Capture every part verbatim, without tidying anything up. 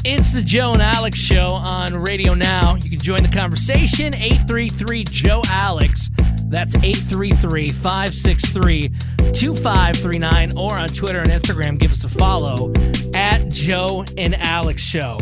It's the Joe and Alex Show on Radio Now. You can join the conversation, eight three three, Joe Alex. That's eight three three, five six three, two five three nine. Or on Twitter and Instagram, give us a follow at Joe and Alex Show.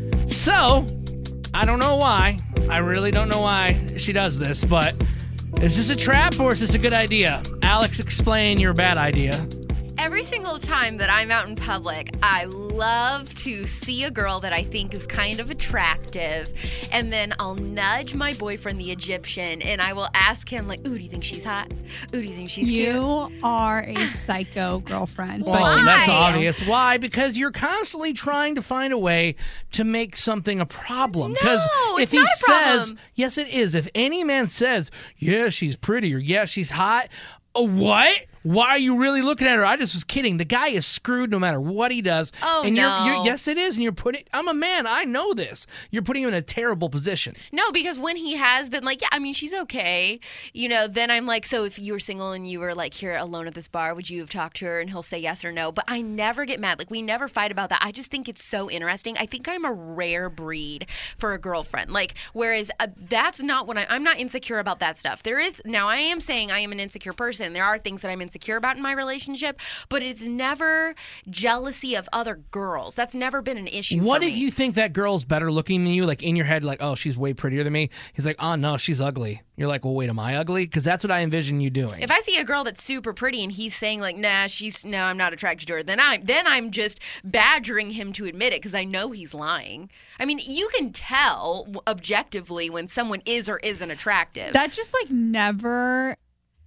So, I don't know why. I really don't know why she does this, but is this a trap or is this a good idea? Alex, explain your bad idea. Every single time that I'm out in public, I love to see a girl that I think is kind of attractive, and then I'll nudge my boyfriend, the Egyptian, and I will ask him, like, ooh, do you think she's hot? Ooh, do you think she's you cute? You are a psycho girlfriend. Well, Why? that's obvious. Why? Because you're constantly trying to find a way to make something a problem. Because No, if it's he not a problem. says, yes, it is. If any man says, yeah, she's pretty or yeah, she's hot, oh, what? Why are you really looking at her? I just was kidding. The guy is screwed no matter what he does. Oh, and no. You're, you're, yes, it is. And you're putting, I'm a man. I know this. You're putting him in a terrible position. No, because when he has been like, yeah, I mean, she's okay, you know, then I'm like, so if you were single and you were like here alone at this bar, would you have talked to her? And he'll say yes or no. But I never get mad. Like, we never fight about that. I just think it's so interesting. I think I'm a rare breed for a girlfriend. Like, whereas uh, that's not what I, I'm not insecure about that stuff. There is, now I am saying I am an insecure person. There are things that I'm insecure about in my relationship. Relationship, but it's never jealousy of other girls. That's never been an issue. What for if me. you think that girl's better looking than you? Like in your head, like, oh, she's way prettier than me. He's like, oh no, she's ugly. You're like, well, wait, am I ugly? Because that's what I envision you doing. If I see a girl that's super pretty and he's saying like, nah, she's no, I'm not attracted to her, then I'm then I'm just badgering him to admit it because I know he's lying. I mean, you can tell objectively when someone is or isn't attractive. That just like never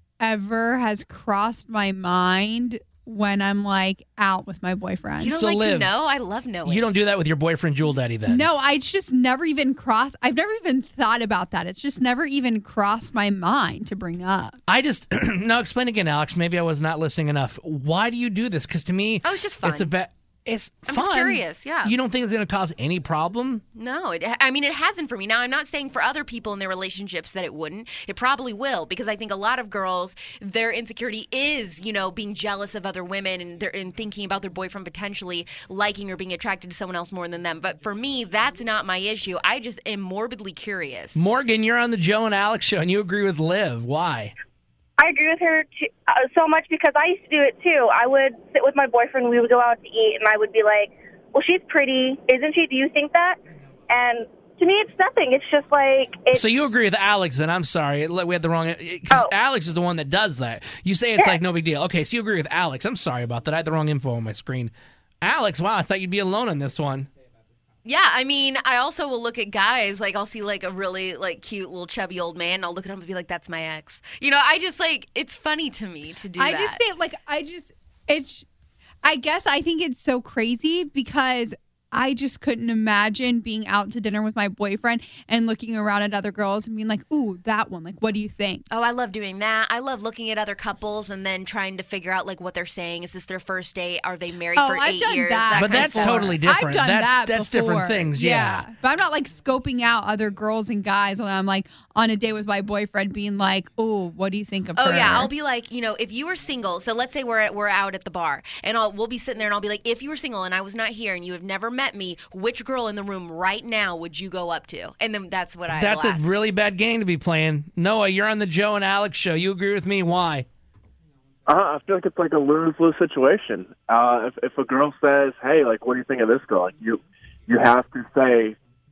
ever has crossed my mind when I'm like out with my boyfriend. You don't So like Liv, to know? I love knowing. You don't do that with your boyfriend, Jewel Daddy, then? No, I just never even crossed. I've never even thought about that. It's just never even crossed my mind to bring up. I just, no, explain again, Alex. Maybe I was not listening enough. Why do you do this? Because to me, Oh, it's just fun. it's a bad. It's I'm fun. just curious, yeah. You don't think it's going to cause any problem? No, it, I mean, it hasn't for me. Now, I'm not saying for other people in their relationships that it wouldn't. It probably will, because I think a lot of girls, their insecurity is, you know, being jealous of other women and, they're, and thinking about their boyfriend potentially liking or being attracted to someone else more than them. But for me, that's not my issue. I just am morbidly curious. Morgan, you're on the Joe and Alex show, and you agree with Liv. Why? I agree with her too, uh, so much because I used to do it too. I would sit with my boyfriend, we would go out to eat, and I would be like, well, she's pretty, isn't she? Do you think that? And to me, it's nothing. It's just like... It's, So you agree with Alex, then? I'm sorry. We had the wrong... Because Oh. Alex is the one that does that. You say it's Yeah. like no big deal. Okay, so you agree with Alex. I'm sorry about that. I had the wrong info on my screen. Alex, wow, I thought you'd be alone on this one. Yeah, I mean, I also will look at guys, like I'll see like a really like cute little chubby old man, and I'll look at him and be like, that's my ex. You know, I just like, it's funny to me to do I that. just say like I just it's I guess I think it's so crazy because I just couldn't imagine being out to dinner with my boyfriend and looking around at other girls and being like, ooh, that one. Like, what do you think? Oh, I love doing that. I love looking at other couples and then trying to figure out like what they're saying. Is this their first date? Are they married Oh, for I've eight done years? that But kind of that's stuff. totally different. I've done that's that that's before. different things, yeah. But I'm not like scoping out other girls and guys when I'm like on a date with my boyfriend being like, oh, what do you think of Oh her? yeah, I'll be like, you know, if you were single, so let's say we're at, we're out at the bar, and I'll we'll be sitting there, and I'll be like, if you were single and I was not here, and you have never met me, which girl in the room right now would you go up to? And then that's what I. That's will a ask. really bad game to be playing. Noah, you're on the Joe and Alex show. You agree with me? Why? Uh, I feel like it's like a lose-lose situation. Uh, if, if a girl says, "Hey, like, what do you think of this girl?" Like, you you have to say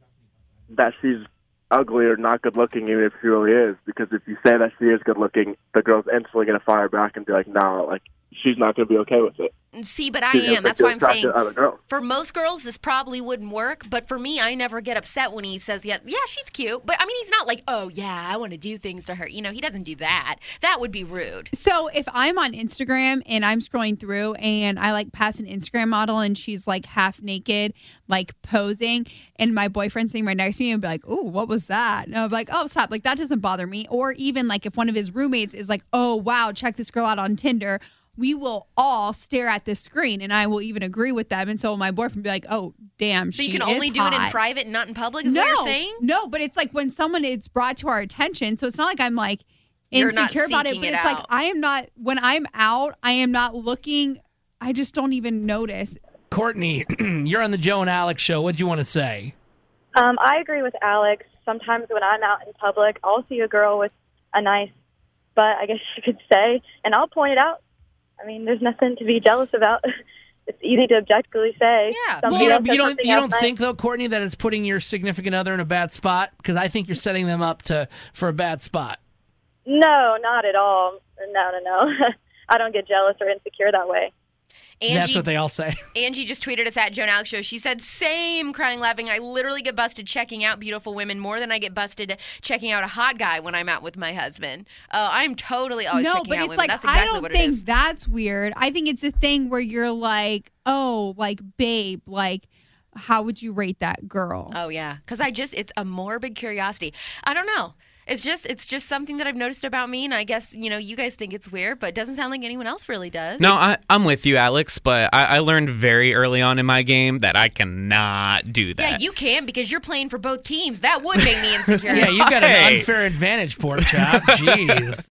that she's ugly or not good-looking, even if she really is. Because if you say that she is good-looking, the girl's instantly going to fire back and be like, "No, like, she's not going to be okay with it." See, but I She's gonna am. That's think why I'm you're saying. attracted to other girls. For most girls, this probably wouldn't work, but for me, I never get upset when he says, yeah, yeah, she's cute. But, I mean, he's not like, oh, yeah, I want to do things to her. You know, he doesn't do that. That would be rude. So if I'm on Instagram and I'm scrolling through and I like pass an Instagram model and she's like half naked, like posing, and my boyfriend's sitting right next to me and be like, oh, what was that? And I'm like, oh, stop. Like, that doesn't bother me. Or even like if one of his roommates is like, oh, wow, check this girl out on Tinder. We will all stare at this screen, and I will even agree with them. And so my boyfriend will be like, oh, damn, So she you can is only do it in hot. private and not in public, is no, what you're saying? No, but it's like when someone is brought to our attention. So it's not like I'm like You're not insecure about it, seeking but it it's out. like I am not, when I'm out, I am not looking, I just don't even notice. Courtney, you're on the Joe and Alex show. What do you want to say? Um, I agree with Alex. Sometimes when I'm out in public, I'll see a girl with a nice butt, I guess you could say, and I'll point it out. I mean, there's nothing to be jealous about. It's easy to objectively say. Yeah. Somebody You else don't, says you don't, something you else don't nice. think, though, Courtney, that it's putting your significant other in a bad spot? Because I think you're setting them up to for a bad spot. No, not at all. No, no, no. I don't get jealous or insecure that way. Angie, That's what they all say. Angie just tweeted us at Joe and Alex Show. She said, same, crying, laughing. I literally get busted checking out beautiful women more than I get busted checking out a hot guy when I'm out with my husband. Oh, I'm totally always no, checking but out it's women. like That's exactly I don't what think it is. that's weird. I think it's a thing where you're like, oh, like babe, like how would you rate that girl? Oh, yeah. Because I just, it's a morbid curiosity. I don't know. It's just it's just something that I've noticed about me, and I guess, you know, you guys think it's weird, but it doesn't sound like anyone else really does. No, I, I'm with you, Alex, but I, I learned very early on in my game that I cannot do that. Yeah, you can because you're playing for both teams. That would make me insecure. Yeah, you got an Hey. unfair advantage, pork chop. Jeez.